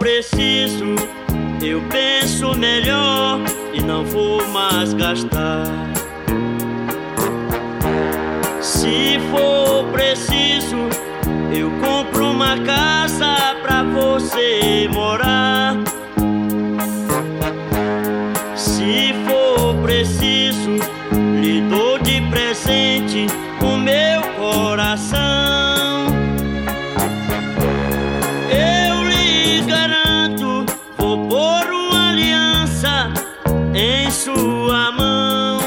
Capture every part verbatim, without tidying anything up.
preciso, eu penso melhor e não vou mais gastar. Se for preciso, eu compro uma casa pra você morar. Se for preciso, lhe dou de presente o meu coração. Eu lhe garanto, vou pôr uma aliança em sua mão.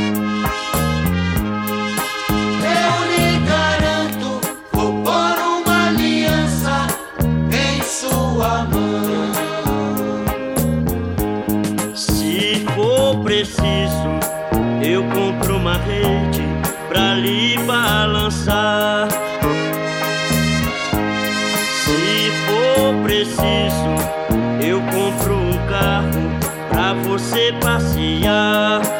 Eu lhe garanto, vou pôr uma aliança em sua mão. Se for preciso, eu compro uma rede pra lhe balançar. Se for preciso, eu compro um carro pra você passear.